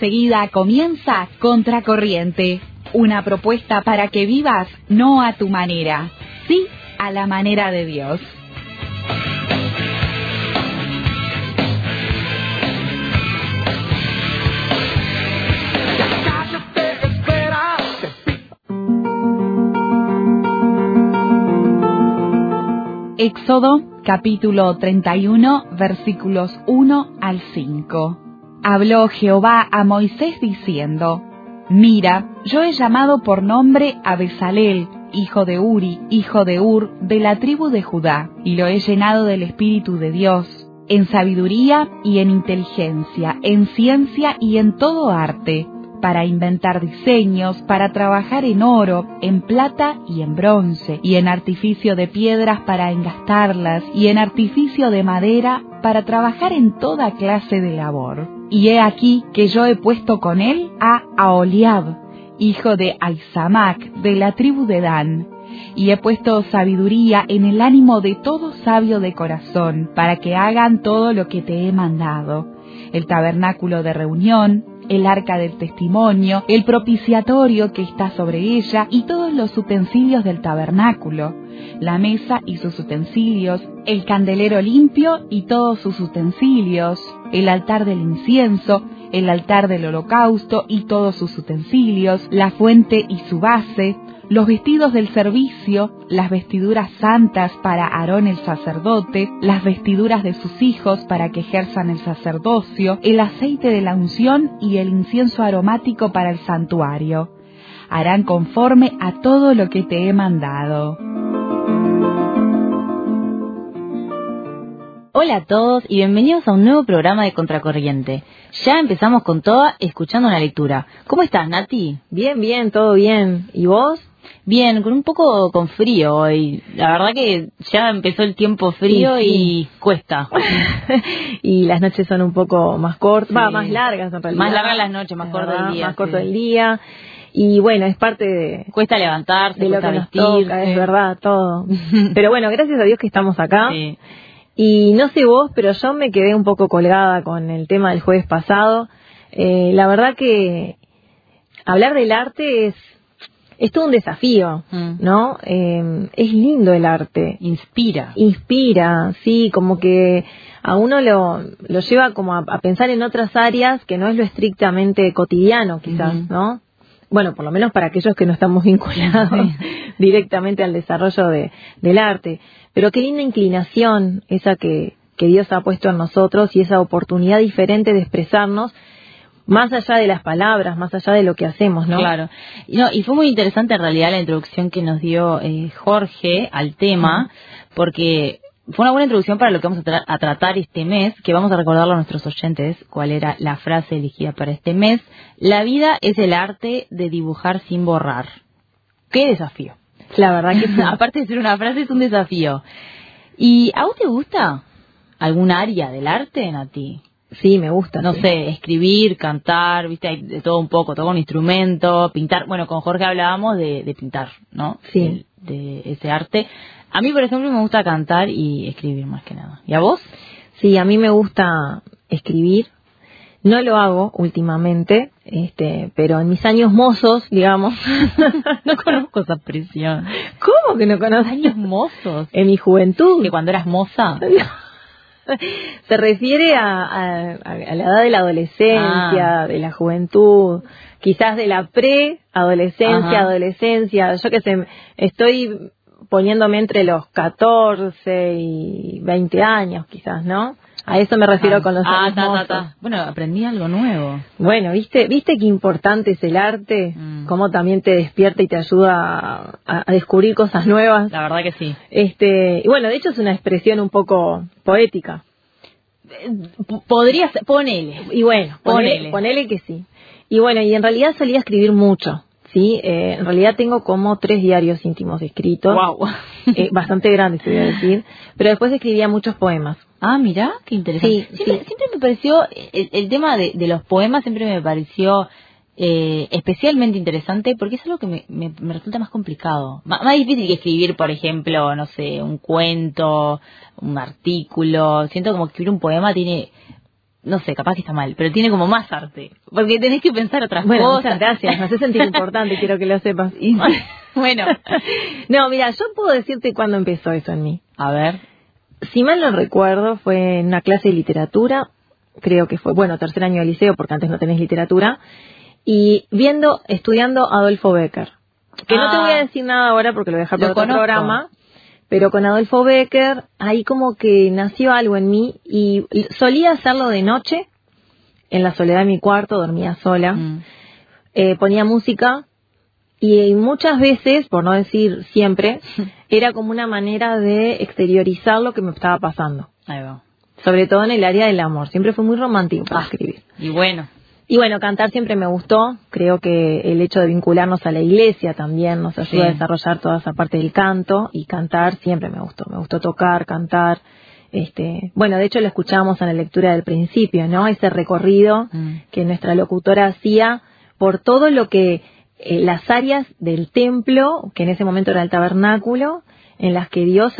Enseguida comienza Contracorriente, una propuesta para que vivas no a tu manera, sí a la manera de Dios. Éxodo, capítulo 31, versículos 1 al 5. Habló Jehová a Moisés diciendo: Mira, yo he llamado por nombre a Bezalel, hijo de Uri, hijo de Hur, de la tribu de Judá, y lo he llenado del Espíritu de Dios, en sabiduría y en inteligencia, en ciencia y en todo arte, para inventar diseños, para trabajar en oro, en plata y en bronce, y en artificio de piedras para engastarlas, y en artificio de madera para trabajar en toda clase de labor. Y he aquí que yo he puesto con él a Aholiab, hijo de Ahisamac, de la tribu de Dan, y he puesto sabiduría en el ánimo de todo sabio de corazón, para que hagan todo lo que te he mandado: el tabernáculo de reunión, el arca del testimonio, el propiciatorio que está sobre ella y todos los utensilios del tabernáculo, la mesa y sus utensilios, el candelero limpio y todos sus utensilios, el altar del incienso, el altar del holocausto y todos sus utensilios, la fuente y su base, los vestidos del servicio, las vestiduras santas para Aarón el sacerdote, las vestiduras de sus hijos para que ejerzan el sacerdocio, el aceite de la unción y el incienso aromático para el santuario. Harán conforme a todo lo que te he mandado. Hola a todos y bienvenidos a un nuevo programa de Contracorriente. Ya empezamos con toda escuchando una lectura. ¿Cómo estás, Nati? Bien, todo bien. ¿Y vos? Bien, con un poco con frío hoy. La verdad que ya empezó el tiempo frío sí. Y cuesta. Y las noches son un poco más cortas, más largas en realidad. Más largas las noches, más corto el día. Más corto el día. Y bueno, es parte de... Cuesta levantarse, de lo cuesta que nos vestir. Toca, es verdad, todo. Pero bueno, gracias a Dios que estamos acá. Sí. Y no sé vos, pero yo me quedé un poco colgada con el tema del jueves pasado. La verdad que hablar del arte es todo un desafío, ¿no? Es lindo el arte. Inspira, sí, como que a uno lo lleva como a pensar en otras áreas que no es lo estrictamente cotidiano, quizás, ¿no? Bueno, por lo menos para aquellos que no estamos vinculados directamente al desarrollo del arte. Pero qué linda inclinación esa que Dios ha puesto en nosotros y esa oportunidad diferente de expresarnos más allá de las palabras, más allá de lo que hacemos, ¿no? Claro. Y fue muy interesante en realidad la introducción que nos dio Jorge al tema, porque fue una buena introducción para lo que vamos a tratar este mes, que vamos a recordarlo a nuestros oyentes, cuál era la frase elegida para este mes. La vida es el arte de dibujar sin borrar. ¡Qué desafío! La verdad que sí. Aparte de ser una frase, es un desafío. ¿Y a vos te gusta algún área del arte, Nati? Sí, me gusta. No sé, escribir, cantar, viste, hay de todo un poco, tocar un instrumento, pintar. Bueno, con Jorge hablábamos de pintar, ¿no? Sí. De ese arte. A mí, por ejemplo, me gusta cantar y escribir más que nada. ¿Y a vos? Sí, a mí me gusta escribir. No lo hago últimamente, pero en mis años mozos, digamos. No conozco esa expresión. ¿Cómo que no conoces? ¿Años mozos? En mi juventud. ¿Que cuando eras moza? Se refiere a la edad de la adolescencia, de la juventud, quizás de la pre-adolescencia, adolescencia. Yo qué sé, estoy poniéndome entre los 14 y 20 años quizás, ¿no? A eso me refiero con los años mozos. Bueno, aprendí algo nuevo. Bueno, ¿viste qué importante es el arte? Cómo también te despierta y te ayuda a descubrir cosas nuevas. La verdad que sí. Y bueno, de hecho es una expresión un poco poética. Podrías, ponele. Y bueno, ponele que sí. Y bueno, y en realidad solía escribir mucho. Sí, en realidad tengo como 3 diarios íntimos escritos. Wow. Bastante grandes, te voy a decir. Pero después escribía muchos poemas. Ah, mirá, qué interesante. Siempre me pareció, el tema de los poemas siempre me pareció especialmente interesante porque es algo que me resulta más complicado. Más difícil que escribir, por ejemplo, no sé, un cuento, un artículo. Siento como que escribir un poema tiene no sé, capaz que está mal, pero tiene como más arte, porque tenés que pensar otras Bueno, cosas. muchas gracias, me hace sentir importante, quiero que lo sepas. Bueno, no, mira, yo puedo decirte cuándo empezó eso en mí. a ver. Si mal no recuerdo, fue en una clase de literatura, creo que fue, bueno, tercer año de liceo, porque antes no tenés literatura, y estudiando Adolfo Becker. Que no te voy a decir nada ahora porque lo voy a dejar para otro programa, pero con Adolfo Becker, ahí como que nació algo en mí, y solía hacerlo de noche, en la soledad de mi cuarto, dormía sola, ponía música, y muchas veces, por no decir siempre, era como una manera de exteriorizar lo que me estaba pasando. Ahí va. Sobre todo en el área del amor. Siempre fue muy romántico para escribir. Y bueno, cantar siempre me gustó. Creo que el hecho de vincularnos a la iglesia también nos ayuda a desarrollar toda esa parte del canto. Y cantar siempre me gustó. Me gustó tocar, cantar. Bueno, de hecho lo escuchábamos en la lectura del principio, ¿no? Ese recorrido que nuestra locutora hacía por todo lo que las áreas del templo, que en ese momento era el tabernáculo, en las que Dios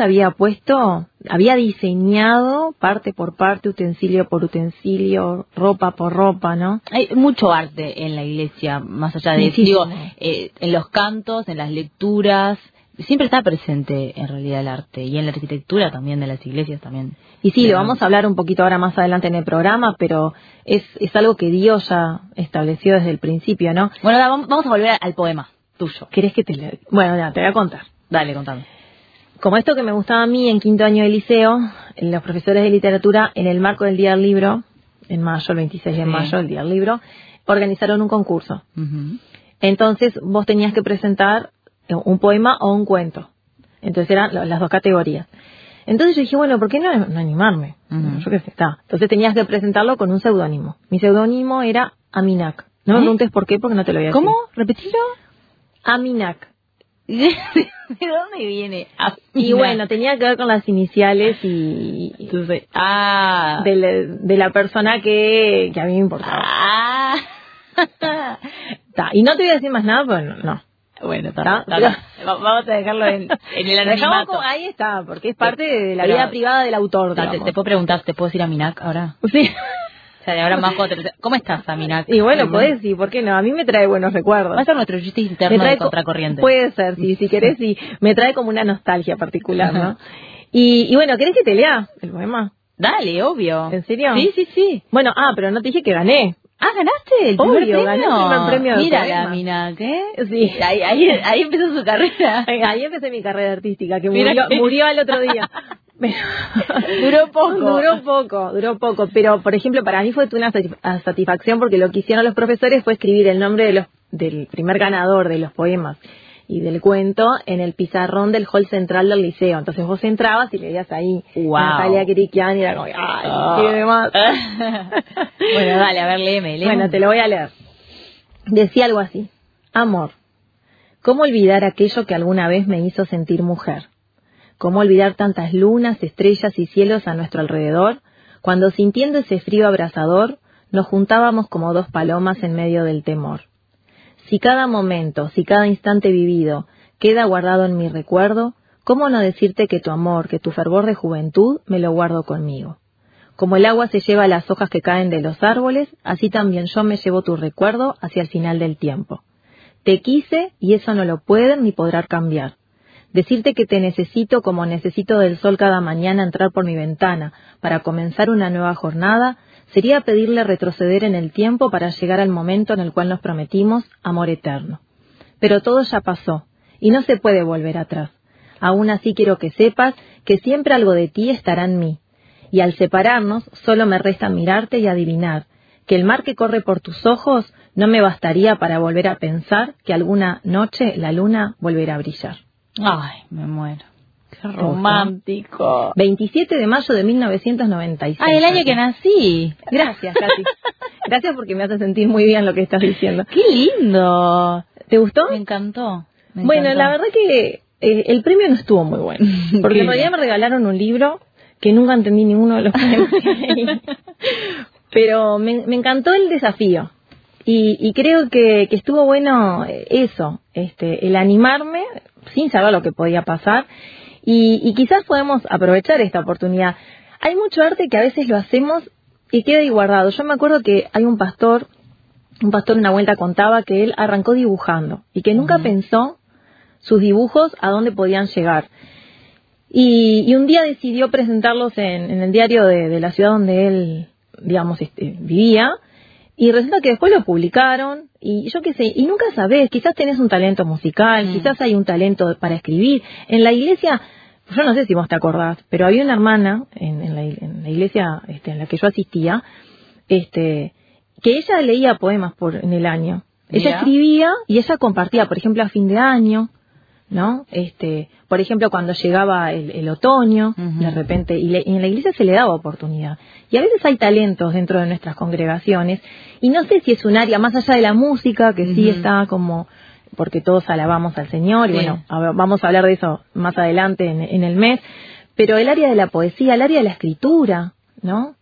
había diseñado parte por parte, utensilio por utensilio, ropa por ropa, ¿no? Hay mucho arte en la iglesia, más allá de eso, en los cantos, en las lecturas, siempre está presente en realidad el arte, y en la arquitectura también de las iglesias también. Y sí, lo vamos a hablar un poquito ahora más adelante en el programa, pero es algo que Dios ya estableció desde el principio, ¿no? Bueno, vamos a volver al poema tuyo. ¿Querés que te lea? Bueno, ya, te voy a contar. Dale, contame. Como esto que me gustaba a mí en quinto año de liceo, los profesores de literatura, en el marco del Día del Libro, en mayo, el 26 de mayo, el Día del Libro, organizaron un concurso. Entonces vos tenías que presentar un poema o un cuento. Entonces eran las dos categorías. Entonces yo dije, bueno, ¿por qué no animarme? Yo qué sé, está. Entonces tenías que presentarlo con un seudónimo. Mi seudónimo era Aminak. No me preguntes por qué, porque no te lo voy a decir. ¿Cómo? ¿Repetilo? Aminak. ¿De dónde viene? Y bueno, tenía que ver con las iniciales y entonces, de la persona que a mí me importaba. Y no te voy a decir más nada, pues no. Bueno, está. Vamos a dejarlo en el anonimato. Ahí está, porque es parte de la vida privada del autor. Te puedo preguntar, ¿te puedo decir Aminak ahora? Sí. O sea, de ahora más ¿cómo estás, Aminak? Y bueno, podés, sí, ¿por qué no? A mí me trae buenos recuerdos. Va a ser nuestro chiste interno de Contracorriente. Puede ser, sí, si querés, sí. Me trae como una nostalgia particular, ¿no? Y bueno, ¿querés que te lea el poema? Dale, obvio. ¿En serio? Sí. Bueno, pero no te dije que gané. ¿Ganaste el primer premio? Gané el primer premio. Mira la Aminak, ¿eh? Sí. Ahí empezó su carrera. Ahí empecé mi carrera artística, que murió al otro día. Duró poco, pero por ejemplo para mí fue una satisfacción porque lo que hicieron los profesores fue escribir el nombre del primer ganador de los poemas y del cuento en el pizarrón del hall central del liceo. Entonces vos entrabas y leías ahí Natalia Kirikian y era como, ¡ay, qué demás! Bueno, dale, a ver, léeme. Bueno, te lo voy a leer. Decía algo así: amor, ¿cómo olvidar aquello que alguna vez me hizo sentir mujer? ¿Cómo olvidar tantas lunas, estrellas y cielos a nuestro alrededor, cuando sintiendo ese frío abrasador, nos juntábamos como dos palomas en medio del temor? Si cada momento, si cada instante vivido queda guardado en mi recuerdo, ¿cómo no decirte que tu amor, que tu fervor de juventud, me lo guardo conmigo? Como el agua se lleva las hojas que caen de los árboles, así también yo me llevo tu recuerdo hacia el final del tiempo. Te quise y eso no lo pueden ni podrán cambiar. Decirte que te necesito como necesito del sol cada mañana entrar por mi ventana para comenzar una nueva jornada, sería pedirle retroceder en el tiempo para llegar al momento en el cual nos prometimos amor eterno. Pero todo ya pasó, y no se puede volver atrás. Aún así quiero que sepas que siempre algo de ti estará en mí, y al separarnos solo me resta mirarte y adivinar que el mar que corre por tus ojos no me bastaría para volver a pensar que alguna noche la luna volverá a brillar. Ay, me muero. Qué romántico. 27 de mayo de 1996. El año que nací. Gracias, Katy. Gracias porque me hace sentir muy bien lo que estás diciendo. ¡Qué lindo! ¿Te gustó? Me encantó. Bueno, la verdad que el premio no estuvo muy bueno. Porque en realidad me regalaron un libro que nunca entendí ninguno de los poemas que leí. Pero me encantó el desafío. Y creo que estuvo bueno eso, el animarme sin saber lo que podía pasar. Y quizás podemos aprovechar esta oportunidad. Hay mucho arte que a veces lo hacemos y queda ahí guardado. Yo me acuerdo que hay un pastor una vuelta contaba que él arrancó dibujando y que nunca pensó sus dibujos a dónde podían llegar. Y un día decidió presentarlos en el diario de la ciudad donde él, digamos, vivía, y resulta que después lo publicaron, y yo qué sé, y nunca sabés, quizás tenés un talento musical, quizás hay un talento para escribir. En la iglesia, yo no sé si vos te acordás, pero había una hermana en la iglesia en la que yo asistía, que ella leía poemas en el año. Ella escribía y ella compartía, por ejemplo, a fin de año, ¿no? Por ejemplo, cuando llegaba el otoño, de repente, y en la iglesia se le daba oportunidad. Y a veces hay talentos dentro de nuestras congregaciones, y no sé si es un área más allá de la música, que sí está como, porque todos alabamos al Señor, y bueno, vamos a hablar de eso más adelante en el mes, pero el área de la poesía, el área de la escritura, ¿no?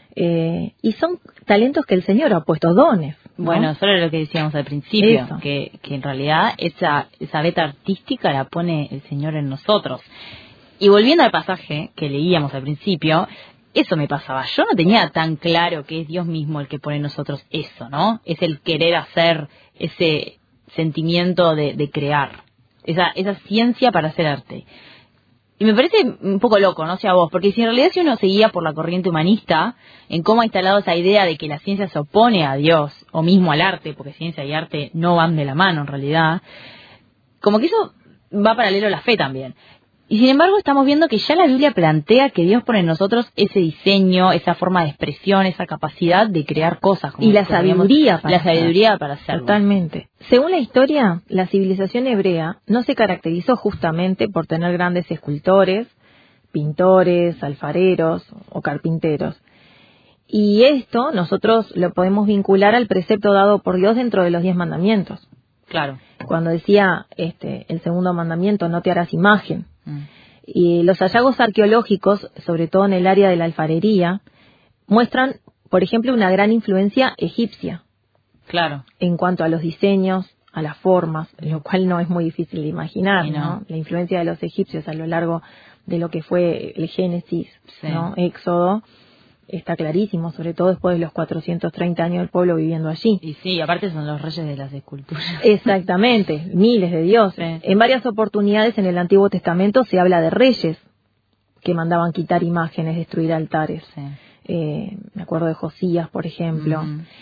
Y son talentos que el Señor ha puesto, dones, ¿no? Bueno, eso era lo que decíamos al principio, que en realidad esa beta artística la pone el Señor en nosotros. Y volviendo al pasaje que leíamos al principio, eso me pasaba. Yo no tenía tan claro que es Dios mismo el que pone en nosotros eso, ¿no? Es el querer hacer, ese sentimiento de crear, esa ciencia para hacer arte. Y me parece un poco loco, no sé a vos, porque si en realidad si uno seguía por la corriente humanista, en cómo ha instalado esa idea de que la ciencia se opone a Dios, o mismo al arte, porque ciencia y arte no van de la mano en realidad, como que eso va paralelo a la fe también. Y sin embargo estamos viendo que ya la Biblia plantea que Dios pone en nosotros ese diseño, esa forma de expresión, esa capacidad de crear cosas. Y la sabiduría para hacerlo. Totalmente. Según la historia, la civilización hebrea no se caracterizó justamente por tener grandes escultores, pintores, alfareros o carpinteros. Y esto nosotros lo podemos vincular al precepto dado por Dios dentro de los 10 mandamientos. Claro. Cuando decía el segundo mandamiento, no te harás imagen. Y los hallazgos arqueológicos, sobre todo en el área de la alfarería, muestran, por ejemplo, una gran influencia egipcia. Claro. En cuanto a los diseños, a las formas, lo cual no es muy difícil de imaginar, ¿no? La influencia de los egipcios a lo largo de lo que fue el Génesis, ¿no? Éxodo, está clarísimo, sobre todo después de los 430 años del pueblo viviendo allí. Y sí, aparte son los reyes de las esculturas. Exactamente, miles de dioses. En varias oportunidades en el Antiguo Testamento se habla de reyes que mandaban quitar imágenes, destruir altares. Me acuerdo de Josías, por ejemplo.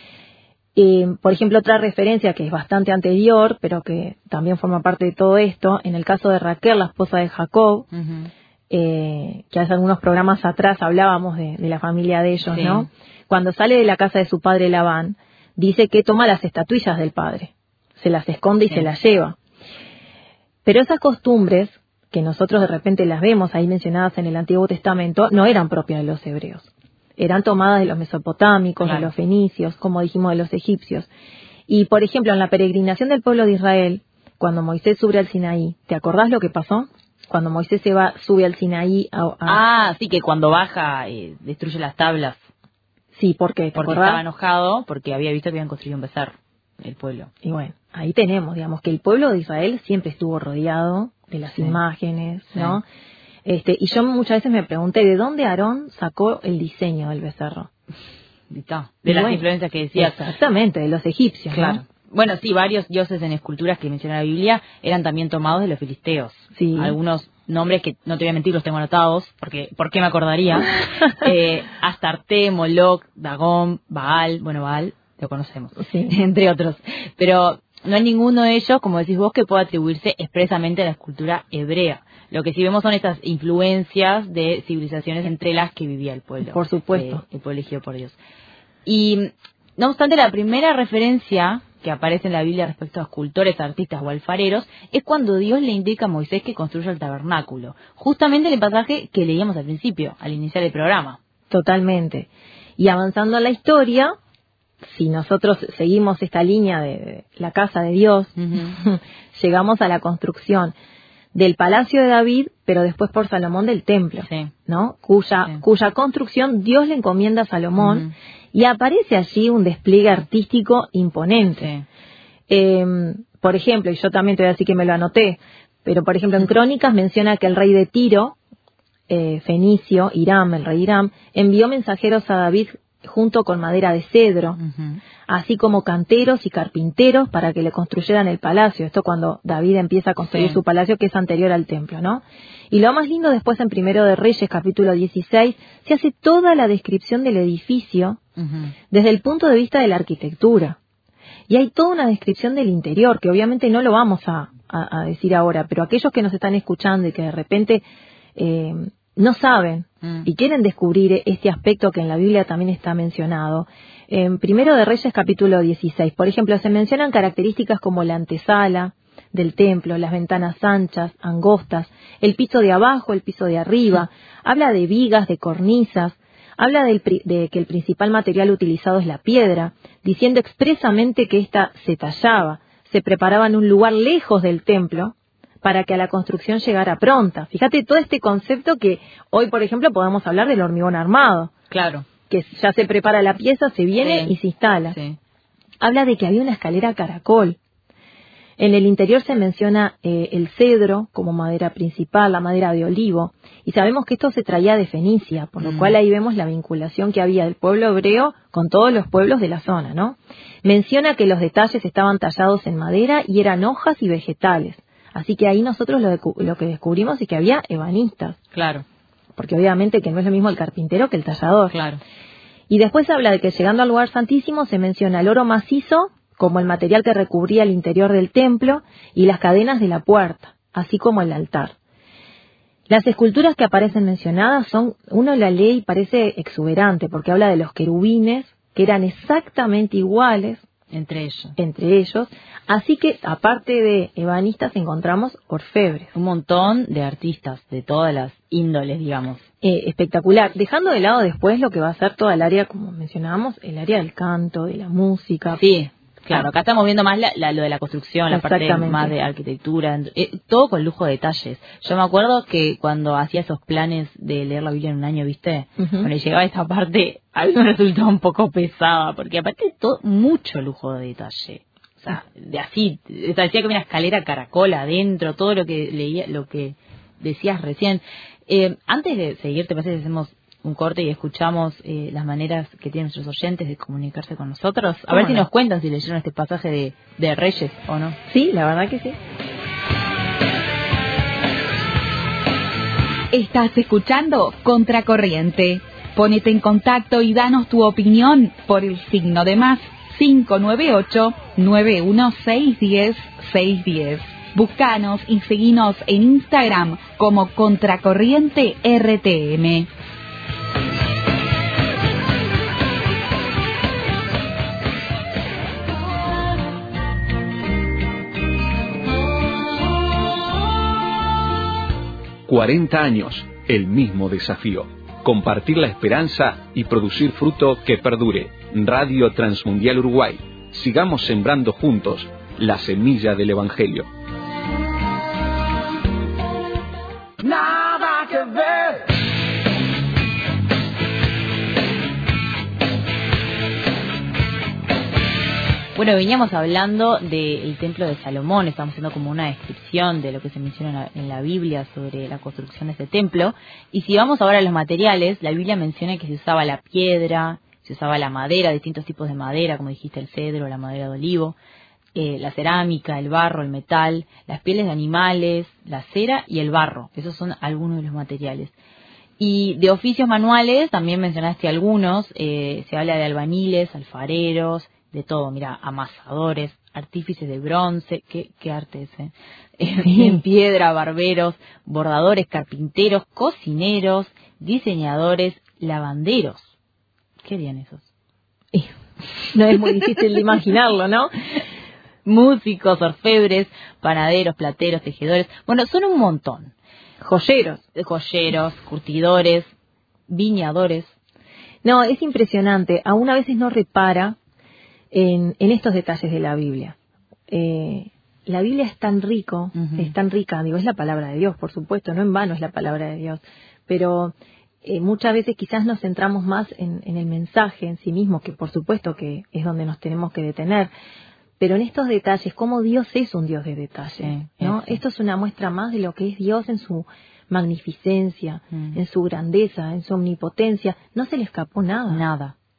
Por ejemplo, otra referencia que es bastante anterior, pero que también forma parte de todo esto, en el caso de Raquel, la esposa de Jacob, que hace algunos programas atrás hablábamos de la familia de ellos, ¿no? Cuando sale de la casa de su padre Labán, dice que toma las estatuillas del padre, se las esconde y se las lleva. Pero esas costumbres, que nosotros de repente las vemos ahí mencionadas en el Antiguo Testamento, no eran propias de los hebreos. Eran tomadas de los mesopotámicos, de los fenicios, como dijimos, de los egipcios. Y, por ejemplo, en la peregrinación del pueblo de Israel, cuando Moisés sube al Sinaí, ¿te acordás lo que pasó? Cuando Moisés sube al Sinaí sí, que cuando baja destruye las tablas. Sí, ¿por qué? Porque estaba enojado, porque había visto que habían construido un becerro, el pueblo. Y bueno, ahí tenemos, digamos, que el pueblo de Israel siempre estuvo rodeado de las imágenes, ¿no? Y yo muchas veces me pregunté, ¿de dónde Aarón sacó el diseño del becerro? De las influencias que decías. Exactamente, de los egipcios, claro. ¿no? Bueno, sí, varios dioses en esculturas que menciona la Biblia eran también tomados de los filisteos. Sí. Algunos nombres que, no te voy a mentir, los tengo anotados, porque ¿por qué me acordaría? Astarte, Moloch, Dagón, Baal, Baal, lo conocemos, entre otros. Pero no hay ninguno de ellos, como decís vos, que pueda atribuirse expresamente a la escultura hebrea. Lo que sí vemos son estas influencias de civilizaciones entre las que vivía el pueblo. Por supuesto. El pueblo elegido por Dios. Y, no obstante, la primera referencia que aparece en la Biblia respecto a escultores, artistas o alfareros es cuando Dios le indica a Moisés que construya el tabernáculo. Justamente en el pasaje que leíamos al principio, al iniciar el programa. Totalmente. Y avanzando en la historia, si nosotros seguimos esta línea de la casa de Dios, llegamos a la construcción del palacio de David, pero después por Salomón del templo, ¿no? Cuya construcción Dios le encomienda a Salomón, y aparece allí un despliegue artístico imponente. Por ejemplo, y yo también te voy a decir que me lo anoté, pero por ejemplo en Crónicas menciona que el rey de Tiro, fenicio, Hiram, el rey Hiram, envió mensajeros a David junto con madera de cedro, así como canteros y carpinteros para que le construyeran el palacio. Esto cuando David empieza a construir su palacio, que es anterior al templo, ¿no? Y lo más lindo, después en Primero de Reyes, capítulo 16, se hace toda la descripción del edificio desde el punto de vista de la arquitectura. Y hay toda una descripción del interior, que obviamente no lo vamos a decir ahora, pero aquellos que nos están escuchando y que de repente no saben y quieren descubrir este aspecto que en la Biblia también está mencionado. En Primero de Reyes, capítulo 16, por ejemplo, se mencionan características como la antesala del templo, las ventanas anchas, angostas, el piso de abajo, el piso de arriba, habla de vigas, de cornisas, habla de que el principal material utilizado es la piedra, diciendo expresamente que ésta se tallaba, se preparaba en un lugar lejos del templo para que a la construcción llegara pronta. Fíjate todo este concepto que hoy, por ejemplo, podemos hablar del hormigón armado. Claro. Que ya se prepara la pieza, se viene y se instala. Sí. Habla de que había una escalera caracol. En el interior se menciona el cedro como madera principal, la madera de olivo, y sabemos que esto se traía de Fenicia, por lo cual ahí vemos la vinculación que había del pueblo hebreo con todos los pueblos de la zona, ¿no? Menciona que los detalles estaban tallados en madera y eran hojas y vegetales, así que ahí nosotros lo que descubrimos es que había ebanistas. Claro. Porque obviamente que no es lo mismo el carpintero que el tallador. Claro. Y después habla de que llegando al lugar santísimo se menciona el oro macizo como el material que recubría el interior del templo y las cadenas de la puerta, así como el altar. Las esculturas que aparecen mencionadas uno la lee y parece exuberante, porque habla de los querubines, que eran exactamente iguales entre ellos, así que aparte de ebanistas encontramos orfebres. Un montón de artistas de todas las índoles, digamos. Espectacular, dejando de lado después lo que va a ser toda el área, como mencionábamos, el área del canto, de la música. Sí. Claro, acá estamos viendo más lo de la construcción, la parte más de arquitectura, todo con lujo de detalles. Yo me acuerdo que cuando hacía esos planes de leer la Biblia en un año, ¿viste? Cuando llegaba a esta parte, a mí me resultaba un poco pesada, porque aparte todo mucho lujo de detalle. O sea, decía que había una escalera caracol adentro, todo lo que leía, lo que decías recién. Antes de seguir, ¿te parece que hacemos un corte y escuchamos las maneras que tienen nuestros oyentes de comunicarse con nosotros? A ver si nos cuentan si leyeron este pasaje de Reyes o no. Sí, la verdad que sí. Estás escuchando Contracorriente. Ponete en contacto y danos tu opinión por el signo de más 598-91610-610. Búscanos y seguinos en Instagram como Contracorriente RTM. «40 años, el mismo desafío. Compartir la esperanza y producir fruto que perdure. Radio Transmundial Uruguay. Sigamos sembrando juntos la semilla del Evangelio». Nada que ver. Bueno, veníamos hablando del Templo de Salomón, estamos haciendo como una descripción de lo que se menciona en la Biblia sobre la construcción de este templo. Y si vamos ahora a los materiales, la Biblia menciona que se usaba la piedra, se usaba la madera, distintos tipos de madera, como dijiste, el cedro, la madera de olivo, la cerámica, el barro, el metal, las pieles de animales, la cera y el barro. Esos son algunos de los materiales. Y de oficios manuales, también mencionaste algunos, se habla de albañiles, alfareros, de todo, mira, amasadores, artífices de bronce, qué arte ese, en piedra, barberos, bordadores, carpinteros, cocineros, diseñadores, lavanderos. ¿Qué harían esos? No es muy difícil de imaginarlo, ¿no? Músicos, orfebres, panaderos, plateros, tejedores, bueno, son un montón. Joyeros, curtidores, viñadores. No, es impresionante, aún a veces no repara en estos detalles de la Biblia. La Biblia es tan rica, digo, es la palabra de Dios, por supuesto, no en vano es la palabra de Dios, pero muchas veces quizás nos centramos más en el mensaje en sí mismo, que por supuesto que es donde nos tenemos que detener, pero en estos detalles, cómo Dios es un Dios de detalles, ¿no? Esto es una muestra más de lo que es Dios en su magnificencia, en su grandeza, en su omnipotencia. No se le escapó nada.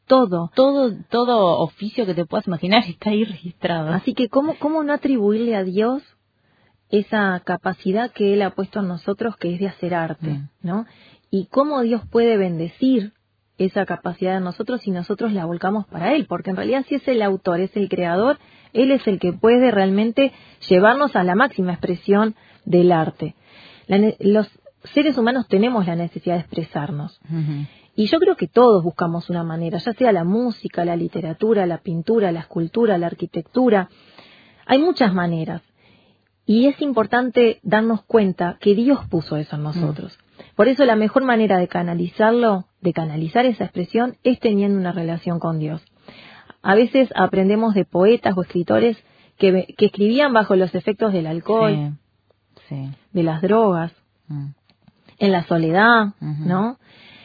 todo. Todo oficio que te puedas imaginar está ahí registrado. Así que, ¿cómo no atribuirle a Dios esa capacidad que Él ha puesto en nosotros, que es de hacer arte, ¿no? Y cómo Dios puede bendecir esa capacidad de nosotros si nosotros la volcamos para Él, porque en realidad si es el autor, es el creador, Él es el que puede realmente llevarnos a la máxima expresión del arte. Los seres humanos tenemos la necesidad de expresarnos. Y yo creo que todos buscamos una manera, ya sea la música, la literatura, la pintura, la escultura, la arquitectura. Hay muchas maneras. Y es importante darnos cuenta que Dios puso eso en nosotros. Por eso la mejor manera de canalizarlo, de canalizar esa expresión, es teniendo una relación con Dios. A veces aprendemos de poetas o escritores que escribían bajo los efectos del alcohol, de las drogas, en la soledad, ¿no?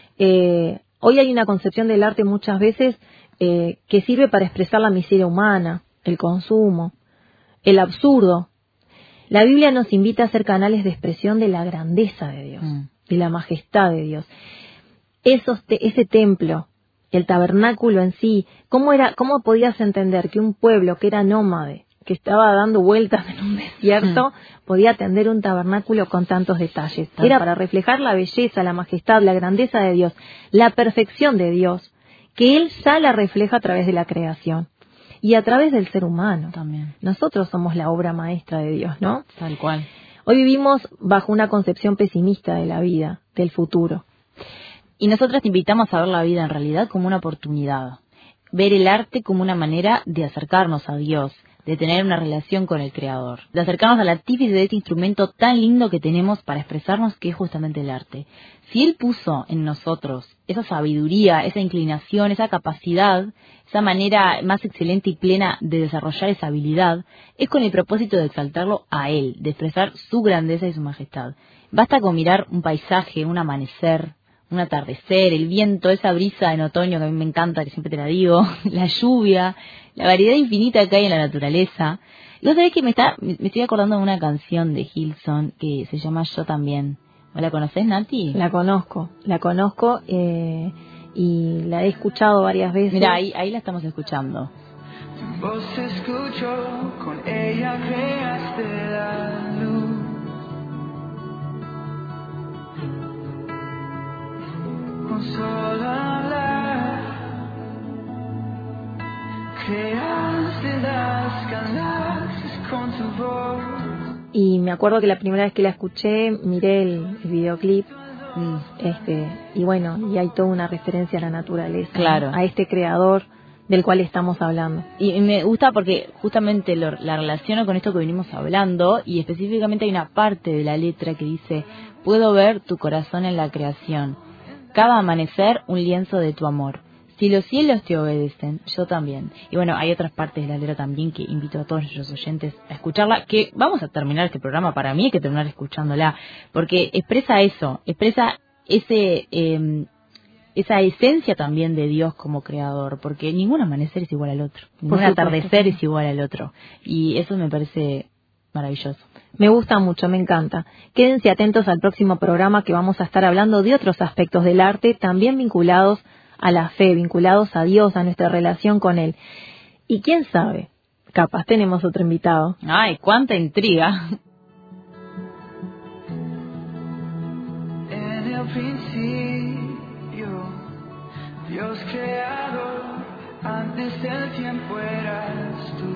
Hoy hay una concepción del arte muchas veces que sirve para expresar la miseria humana, el consumo, el absurdo. La Biblia nos invita a ser canales de expresión de la grandeza de Dios, de la majestad de Dios. Ese templo, el tabernáculo en sí, ¿cómo podías entender que un pueblo que era nómade, que estaba dando vueltas en un desierto, podía atender un tabernáculo con tantos detalles? Era para reflejar la belleza, la majestad, la grandeza de Dios, la perfección de Dios, que Él ya la refleja a través de la creación. Y a través del ser humano también. Nosotros somos la obra maestra de Dios, ¿no? Tal cual. Hoy vivimos bajo una concepción pesimista de la vida, del futuro. Y nosotros te invitamos a ver la vida en realidad como una oportunidad. Ver el arte como una manera de acercarnos a Dios, de tener una relación con el Creador, de acercarnos al artífice de este instrumento tan lindo que tenemos para expresarnos, que es justamente el arte. Si Él puso en nosotros esa sabiduría, esa inclinación, esa capacidad, esa manera más excelente y plena de desarrollar esa habilidad, es con el propósito de exaltarlo a Él, de expresar su grandeza y su majestad. Basta con mirar un paisaje, un amanecer, un atardecer, el viento, esa brisa en otoño que a mí me encanta, que siempre te la digo, la lluvia, la variedad infinita que hay en la naturaleza. Y vos sabés que me estoy acordando de una canción de Hillsong que se llama Yo También. ¿Vos la conocés, Nati? La conozco y la he escuchado varias veces. Mira, ahí la estamos escuchando. Vos escucho, con ella creaste la luz. Con solo hablar, creaste las galaxias con tu voz. Y me acuerdo que la primera vez que la escuché, miré el videoclip, y bueno, y hay toda una referencia a la naturaleza, claro, ¿no? A este creador del cual estamos hablando. Y me gusta porque justamente la relaciono con esto que venimos hablando, y específicamente hay una parte de la letra que dice: puedo ver tu corazón en la creación, cada amanecer un lienzo de tu amor. Si los cielos te obedecen, yo también. Y bueno, hay otras partes de la letra también que invito a todos nuestros oyentes a escucharla, que vamos a terminar este programa, para mí hay que terminar escuchándola, porque expresa eso, expresa esa esencia también de Dios como creador, porque ningún amanecer es igual al otro, ningún atardecer es igual al otro, y eso me parece maravilloso. Me gusta mucho, me encanta. Quédense atentos al próximo programa, que vamos a estar hablando de otros aspectos del arte, también vinculados a la fe, vinculados a Dios, a nuestra relación con Él. Y quién sabe, capaz tenemos otro invitado. ¡Ay, cuánta intriga! En el principio, Dios creador, antes del tiempo eras tú.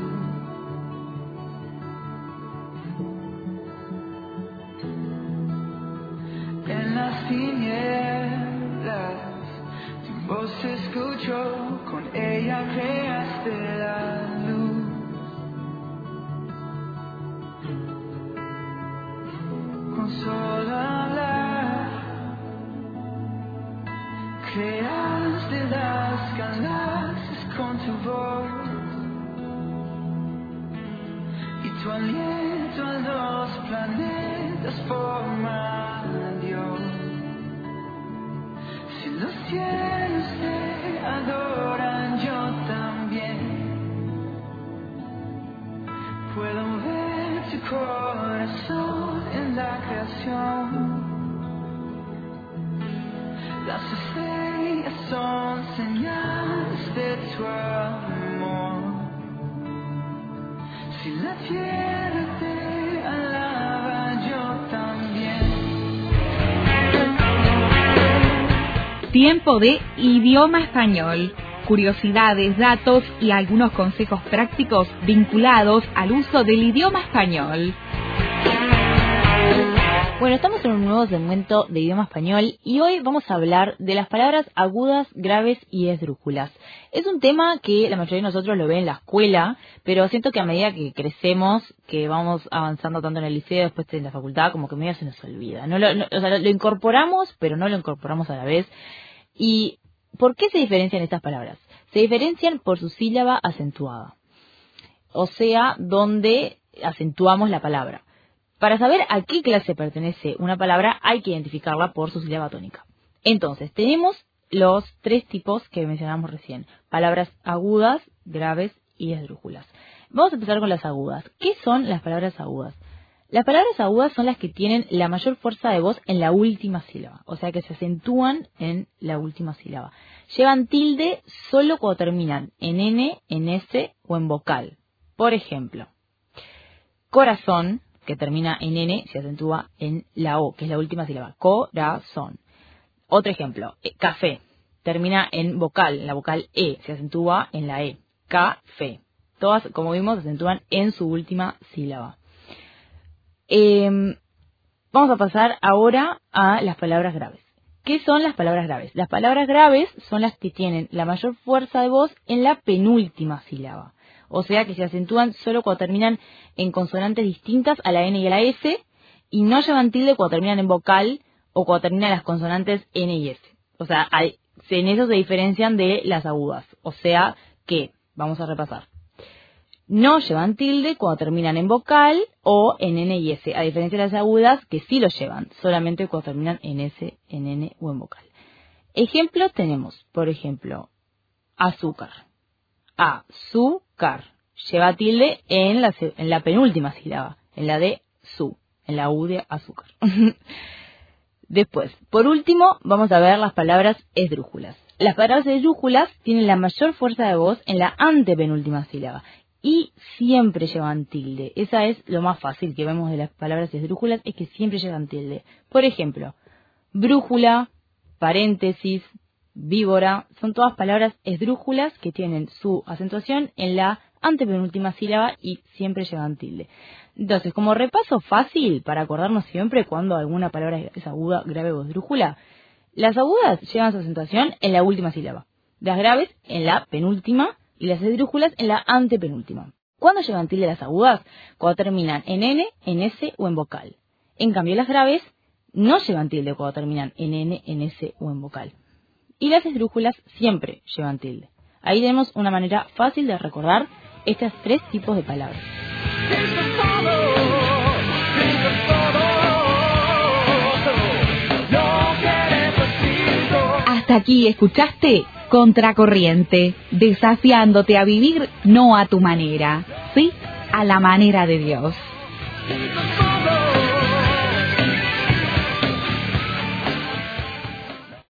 En las tinieblas, vos escucho, con ella creaste la luz. Con solo hablar, creaste las galaxias con tu voz. Y tu aliento a los planetas forma Dios. Si los cielos te adoran, yo también puedo ver tu corazón en la creación. Las estrellas son señales de toi, amor. Si la tierra te alaba, yo también. Tiempo de idioma español. Curiosidades, datos y algunos consejos prácticos vinculados al uso del idioma español. Bueno, estamos en un nuevo segmento de idioma español y hoy vamos a hablar de las palabras agudas, graves y esdrújulas. Es un tema que la mayoría de nosotros lo ve en la escuela, pero siento que a medida que crecemos, que vamos avanzando tanto en el liceo, después en la facultad, como que medio se nos olvida. O sea, lo incorporamos, pero no lo incorporamos a la vez. ¿Y por qué se diferencian estas palabras? Se diferencian por su sílaba acentuada, o sea, donde acentuamos la palabra. Para saber a qué clase pertenece una palabra, hay que identificarla por su sílaba tónica. Entonces, tenemos los tres tipos que mencionamos recién: palabras agudas, graves y esdrújulas. Vamos a empezar con las agudas. ¿Qué son las palabras agudas? Las palabras agudas son las que tienen la mayor fuerza de voz en la última sílaba, o sea que se acentúan en la última sílaba. Llevan tilde solo cuando terminan en N, en S o en vocal. Por ejemplo, corazón, que termina en N, se acentúa en la O, que es la última sílaba. Corazón. Otro ejemplo, café, termina en vocal, en la vocal E, se acentúa en la E. Café. Todas, como vimos, se acentúan en su última sílaba. Vamos a pasar ahora a las palabras graves. ¿Qué son las palabras graves? Las palabras graves son las que tienen la mayor fuerza de voz en la penúltima sílaba. O sea que se acentúan solo cuando terminan en consonantes distintas a la N y a la S, y no llevan tilde cuando terminan en vocal o cuando terminan las consonantes N y S. O sea, en eso se diferencian de las agudas. O sea que, vamos a repasar, no llevan tilde cuando terminan en vocal o en N y S, a diferencia de las agudas que sí lo llevan, solamente cuando terminan en S, en N o en vocal. Ejemplos tenemos, por ejemplo, azúcar. Azúcar. Lleva tilde en la penúltima sílaba, en la de su, en la U de azúcar. Después, por último, vamos a ver las palabras esdrújulas. Las palabras esdrújulas tienen la mayor fuerza de voz en la antepenúltima sílaba y siempre llevan tilde. Esa es lo más fácil que vemos de las palabras esdrújulas, es que siempre llevan tilde. Por ejemplo, brújula, paréntesis, víbora, son todas palabras esdrújulas que tienen su acentuación en la antepenúltima sílaba y siempre llevan tilde. Entonces, como repaso fácil para acordarnos siempre cuando alguna palabra es aguda, grave o esdrújula, las agudas llevan su acentuación en la última sílaba, las graves en la penúltima y las esdrújulas en la antepenúltima. ¿Cuándo llevan tilde las agudas? Cuando terminan en N, en S o en vocal. En cambio, las graves no llevan tilde cuando terminan en N, en S o en vocal. Y las esdrújulas siempre llevan tilde. Ahí tenemos una manera fácil de recordar estos tres tipos de palabras. Hasta aquí escuchaste Contracorriente, desafiándote a vivir no a tu manera, sí, a la manera de Dios.